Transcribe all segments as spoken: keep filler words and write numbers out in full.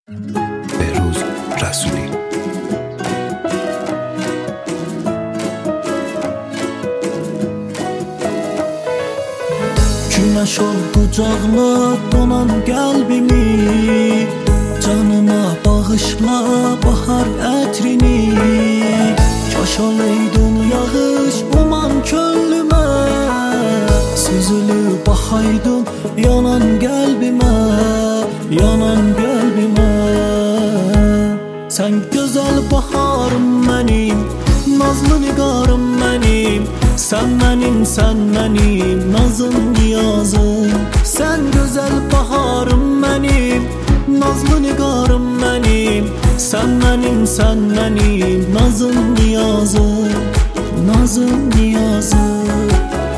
بهروز رسولی. Güneş ol kucağına donan qəlbimi, canıma bağışla bahar ətrini. Kaş olaydın yağış uman könlümə, süzülüb baxaydım yanan qəlbimə, yanan qəlbimə. Sən gözəl baharım mənim, nazlı nigarım mənim. Sən mənim, sən mənim nazım niyazım. Sən gözəl baharım mənim, nazlı nigarım mənim. Sən mənim, sən mənim nazım niyazım, nazım niyazım.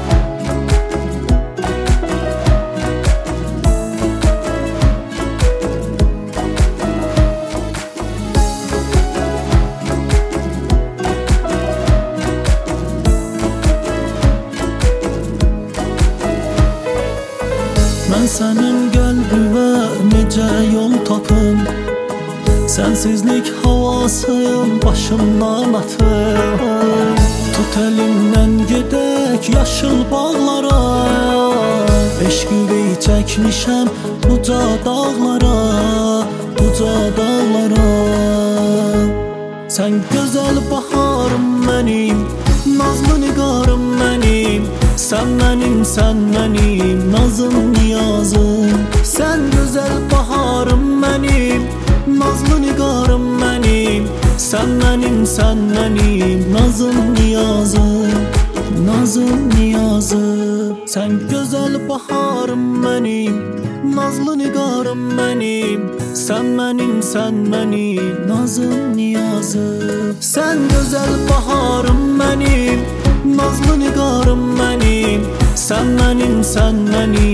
Mən sənin qəlbimə necə yol tapım? Sənsizlik havasım başımdan atım. Tut əlimdən gedək yaşıl bağlara, eşqi çəkmişəm uca dağlara, uca dağlara. Sən gözəl baharım mənim, nazlı nigarım mənim. Sən mənim, sən mənim nazım niyazım. Sən gözəl baharım mənim, nazlı nigarım mənim. Sən mənim, sən mənim nazım niyazım, nazım niyazım. Sən gözəl baharım mənim, nazlı nigarım mənim. Sən mənim, sən mənim nazım niyazım. Sən gözəl baharım mənim, nazlı nigarım mənim. Sən mənim, sən mənim